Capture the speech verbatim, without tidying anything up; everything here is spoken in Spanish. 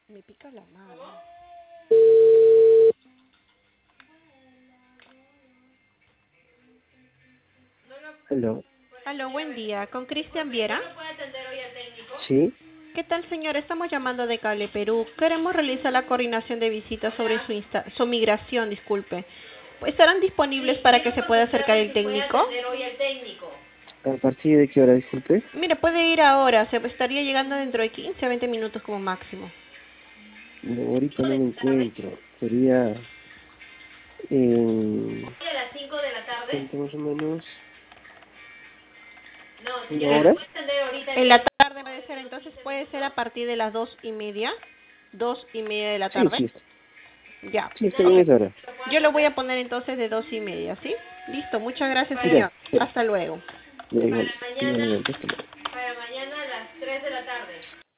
Me pica la mano. Hello. Aló, buen día. ¿Con Cristian Viera? Sí. ¿Qué tal, señor? Estamos llamando de Cable Perú. Queremos realizar la coordinación de visitas sobre su, insta su migración, disculpe. ¿Estarán disponibles para que se pueda acercar el técnico? ¿A partir de qué hora, disculpe? Mire, puede ir ahora. Se estaría llegando dentro de quince a veinte minutos como máximo. No, ahorita no me encuentro. Sería en... ¿A las cinco de la tarde? ¿Cuánto más o menos? No, ¿Una señora, hora? lo puede atender ahorita. En la tarde puede ser, entonces puede ser a partir de las dos y media. Dos y media de la Sí, tarde. sí. Ya, Sí, está bien ok. esa hora. Yo lo voy a poner entonces de dos y media, ¿sí? Listo, muchas gracias, Ya, señor. ya. Hasta luego. Ya, igual, Para mañana, igualmente, hasta luego. para mañana a las tres de la tarde.